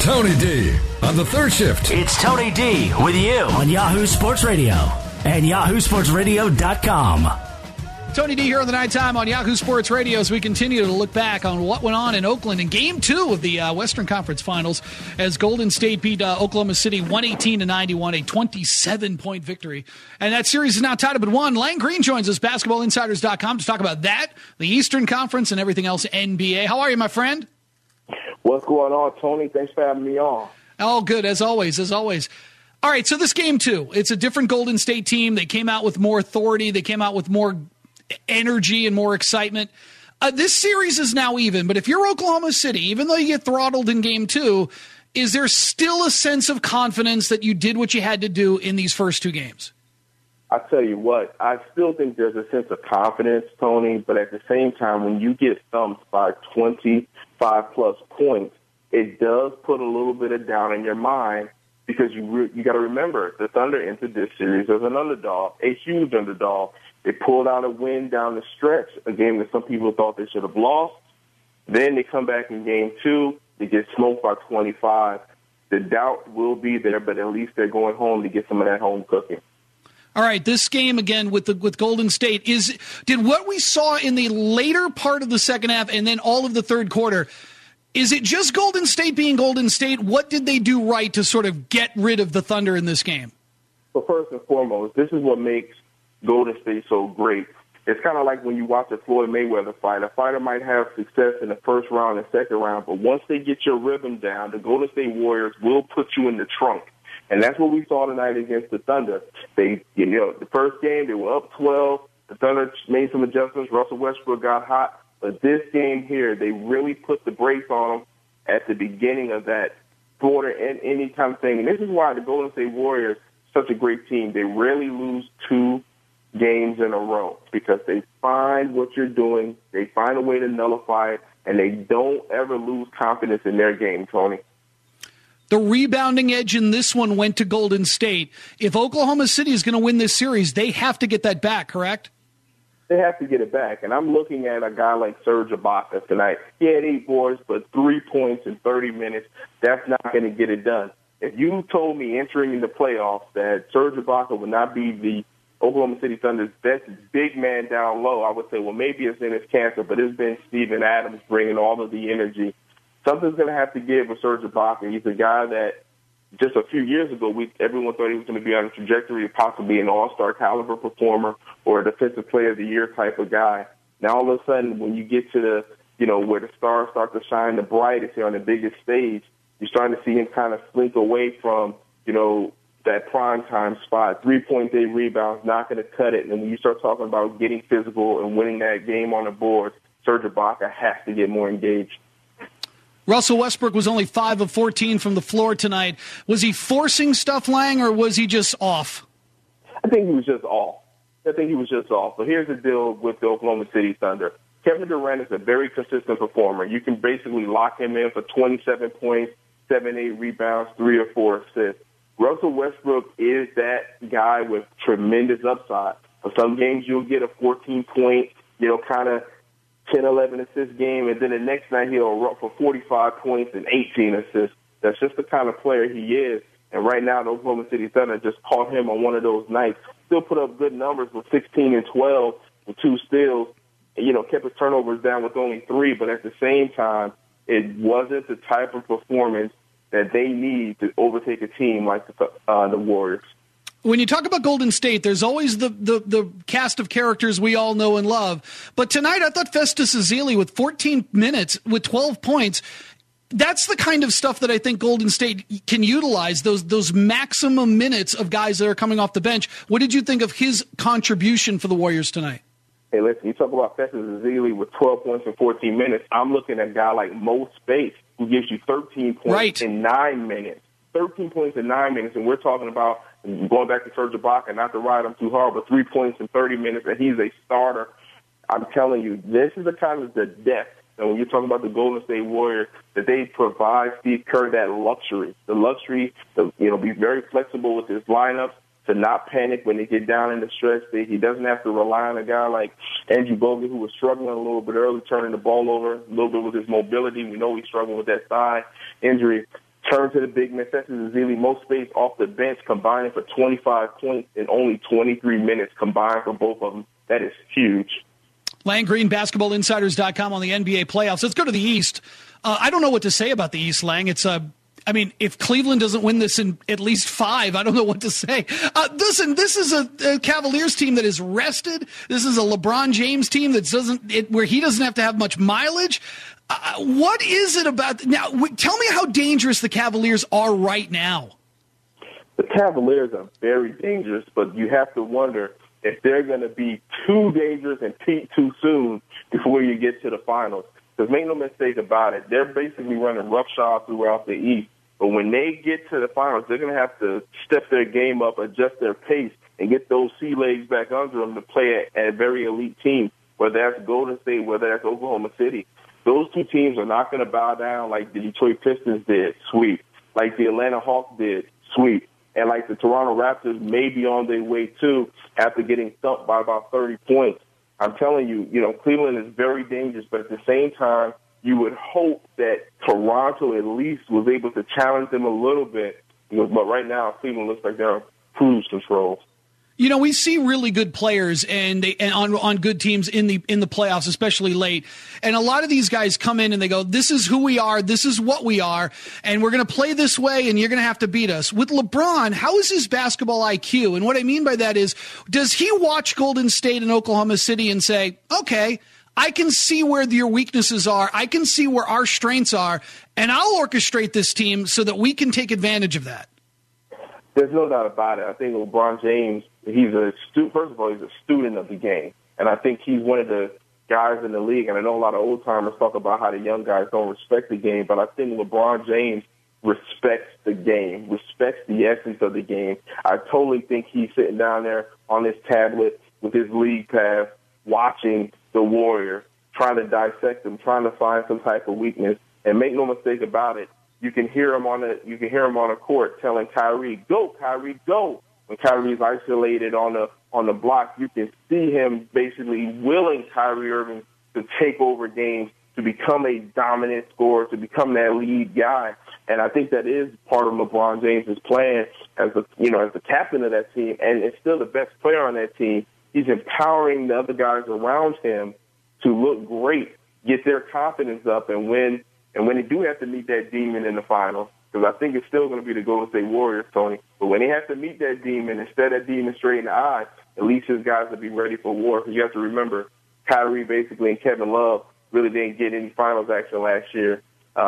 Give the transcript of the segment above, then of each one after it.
Tony D on the third shift. It's Tony D with you on Yahoo Sports Radio and yahoosportsradio.com. Tony D here on the nighttime on Yahoo Sports Radio as we continue to look back on what went on in Oakland in Game 2 of the Western Conference Finals as Golden State beat Oklahoma City 118-91, a 27-point victory. And that series is now tied up at 1. Lang Green joins us, basketballinsiders.com, to talk about that, the Eastern Conference, and everything else NBA. How are you, my friend? What's going on, Tony? Thanks for having me on. Oh, good, as always, as always. All right, so this Game 2, it's a different Golden State team. They came out with more authority. They came out with more energy and more excitement. This series is now even, but if you're Oklahoma City, even though you get throttled in Game 2, is there still a sense of confidence that you did what you had to do in these first two games? I tell you what, I still think there's a sense of confidence, Tony, but at the same time, when you get thumped by 25-plus points, it does put a little bit of doubt in your mind because you got to remember the Thunder entered this series as an underdog, a huge underdog. They pulled out a win down the stretch, a game that some people thought they should have lost. Then they come back in Game 2. They get smoked by 25. The doubt will be there, but at least they're going home to get some of that home cooking. All right, this game again with Golden State, did what we saw in the later part of the second half and then all of the third quarter, is it just Golden State being Golden State? What did they do right to sort of get rid of the Thunder in this game? Well, first and foremost, this is what makes Golden State so great. It's kind of like when you watch a Floyd Mayweather fight. A fighter might have success in the first round and second round, but once they get your rhythm down, the Golden State Warriors will put you in the trunk. And that's what we saw tonight against the Thunder. The first game, they were up 12. The Thunder made some adjustments. Russell Westbrook got hot. But this game here, they really put the brakes on them at the beginning of that quarter and any kind of thing. And this is why the Golden State Warriors, such a great team, they rarely lose two games in a row because they find what you're doing, they find a way to nullify it, and they don't ever lose confidence in their game, Tony. The rebounding edge in this one went to Golden State. If Oklahoma City is going to win this series, they have to get that back, correct? They have to get it back. And I'm looking at a guy like Serge Ibaka tonight. He had 8 boards, but 3 points in 30 minutes. That's not going to get it done. If you told me entering the playoffs that Serge Ibaka would not be the Oklahoma City Thunder's best big man down low, I would say, well, maybe it's in his cancer, but it's been Steven Adams bringing all of the energy. Something's going to have to give with Serge Ibaka. He's a guy that just a few years ago, everyone thought he was going to be on a trajectory of possibly an all-star caliber performer or a defensive player of the year type of guy. Now, all of a sudden, when you get to the, where the stars start to shine the brightest here on the biggest stage, you're starting to see him kind of slink away from, that prime time spot. 3.8 rebounds, not going to cut it. And when you start talking about getting physical and winning that game on the board, Serge Ibaka has to get more engaged. Russell Westbrook was only 5 of 14 from the floor tonight. Was he forcing stuff, Lang, or was he just off? I think he was just off. So here's the deal with the Oklahoma City Thunder. Kevin Durant is a very consistent performer. You can basically lock him in for 27 points, 7-8 rebounds, 3 or 4 assists. Russell Westbrook is that guy with tremendous upside. For some games, you'll get a 14-point, kind of 10, 11 assist game, and then the next night he'll run for 45 points and 18 assists. That's just the kind of player he is. And right now, the Oklahoma City Thunder just caught him on one of those nights. Still put up good numbers with 16 and 12 with 2 steals. And, kept his turnovers down with only 3, but at the same time, it wasn't the type of performance that they need to overtake a team like the Warriors. When you talk about Golden State, there's always the cast of characters we all know and love. But tonight, I thought Festus Ezeli with 14 minutes, with 12 points, that's the kind of stuff that I think Golden State can utilize, those maximum minutes of guys that are coming off the bench. What did you think of his contribution for the Warriors tonight? Hey, listen, you talk about Festus Ezeli with 12 points in 14 minutes. I'm looking at a guy like Mo Space, who gives you 13 points in 9 minutes. 13 points in 9 minutes, and we're talking about, going back to Serge Ibaka, not to ride him too hard, but 3 points in 30 minutes, and he's a starter. I'm telling you, this is the kind of the depth, and when you're talking about the Golden State Warriors, that they provide Steve Kerr that luxury, to be very flexible with his lineups, to not panic when they get down in the stretch. He doesn't have to rely on a guy like Andrew Bogut, who was struggling a little bit early, turning the ball over a little bit with his mobility. We know he's struggling with that thigh injury. turn to the big man, Festus Ezeli, most space off the bench, combining for 25 points in only 23 minutes combined for both of them. That is huge. Lang Green, BasketballInsiders.com on the NBA playoffs. Let's go to the East. I don't know what to say about the East, Lang. If Cleveland doesn't win this in at least 5, I don't know what to say. Listen, this is a Cavaliers team that is rested. This is a LeBron James team that where he doesn't have to have much mileage. What is it about now? Tell me how dangerous the Cavaliers are right now. The Cavaliers are very dangerous, but you have to wonder if they're going to be too dangerous and peak too soon before you get to the finals. Because make no mistake about it, they're basically running roughshod throughout the East. But when they get to the finals, they're going to have to step their game up, adjust their pace, and get those sea legs back under them to play at a very elite team, whether that's Golden State, whether that's Oklahoma City. Those two teams are not going to bow down like the Detroit Pistons did, sweep, like the Atlanta Hawks did, sweep, and like the Toronto Raptors may be on their way too after getting thumped by about 30 points. I'm telling you, Cleveland is very dangerous, but at the same time, you would hope that Toronto at least was able to challenge them a little bit. But right now, Cleveland looks like they're on cruise control. We see really good players and on good teams in the playoffs, especially late. And a lot of these guys come in and they go, this is who we are, this is what we are, and we're going to play this way, and you're going to have to beat us. With LeBron, how is his basketball IQ? And what I mean by that is, does he watch Golden State and Oklahoma City and say, okay, I can see where your weaknesses are, I can see where our strengths are, and I'll orchestrate this team so that we can take advantage of that? There's no doubt about it. I think LeBron James, first of all, he's a student of the game. And I think he's one of the guys in the league. And I know a lot of old timers talk about how the young guys don't respect the game, but I think LeBron James respects the game, respects the essence of the game. I totally think he's sitting down there on his tablet with his league pass, watching the Warrior, trying to dissect him, trying to find some type of weakness. And make no mistake about it, you can hear him on the court telling Kyrie, "Go, Kyrie, go." When Kyrie's isolated on the block, you can see him basically willing Kyrie Irving to take over games, to become a dominant scorer, to become that lead guy. And I think that is part of LeBron James's plan as the captain of that team, and it's still the best player on that team. He's empowering the other guys around him to look great, get their confidence up, and win. And when they do have to meet that demon in the finals, because I think it's still going to be the Golden State Warriors, Tony, but when they have to meet that demon and stare that demon straight in the eye, at least his guys will be ready for war. Because you have to remember, Kyrie basically and Kevin Love really didn't get any finals action last year.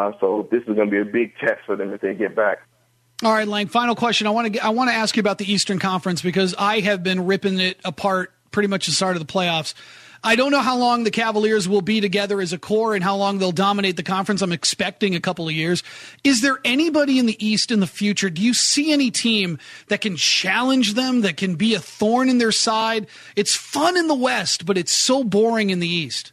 So this is going to be a big test for them if they get back. All right, Lang, final question. I want to ask you about the Eastern Conference because I have been ripping it apart pretty much the start of the playoffs. I don't know how long the Cavaliers will be together as a core and how long they'll dominate the conference. I'm expecting a couple of years. Is there anybody in the East in the future? Do you see any team that can challenge them, that can be a thorn in their side? It's fun in the West, but it's so boring in the East.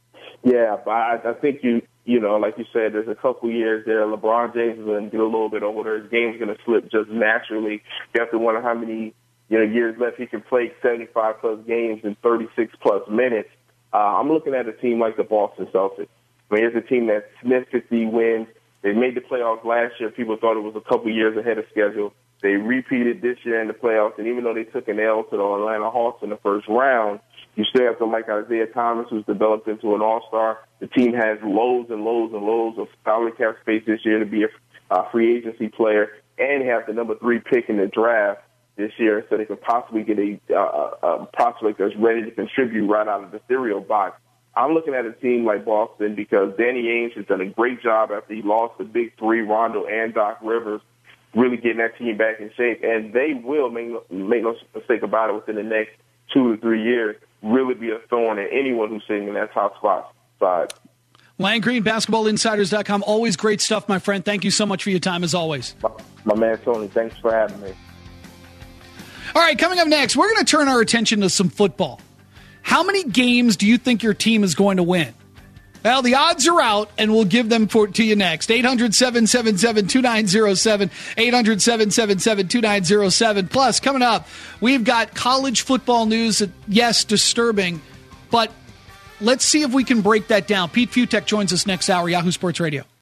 Yeah, I think like you said, there's a couple of years there. LeBron James is going to get a little bit older. His game's going to slip just naturally. You have to wonder how many years left he can play 75-plus games in 36-plus minutes. I'm looking at a team like the Boston Celtics. I mean, it's a team that sniffed 50 wins. They made the playoffs last year. People thought it was a couple years ahead of schedule. They repeated this year in the playoffs, and even though they took an L to the Atlanta Hawks in the first round, you still have to like Isaiah Thomas, who's developed into an all-star. The team has loads and loads and loads of salary cap space this year to be a free agency player, and have the number 3 pick in the draft this year, so they could possibly get a prospect that's ready to contribute right out of the cereal box. I'm looking at a team like Boston because Danny Ainge has done a great job after he lost the big 3, Rondo and Doc Rivers, really getting that team back in shape. And they will, make no mistake about it, within the next 2 to 3 years, really be a thorn in anyone who's sitting in that top spot side. Lang Green, BasketballInsiders.com. Always great stuff, my friend. Thank you so much for your time, as always. My man, Tony, thanks for having me. All right, coming up next, we're going to turn our attention to some football. How many games do you think your team is going to win? Well, the odds are out, and we'll give them to you next. 800-777-2907, 800-777-2907. Plus, coming up, we've got college football news that, yes, disturbing, but let's see if we can break that down. Pete Futek joins us next hour, Yahoo Sports Radio.